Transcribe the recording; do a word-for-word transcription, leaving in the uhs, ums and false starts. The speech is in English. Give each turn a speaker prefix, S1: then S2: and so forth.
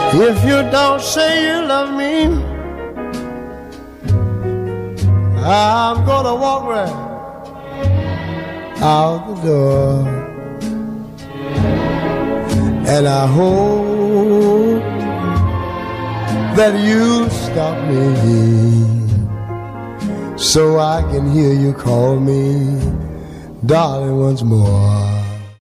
S1: If you don't say you love me, I'm gonna walk right out the door. And I hope that you'll stop me so I can hear you call me darling once more.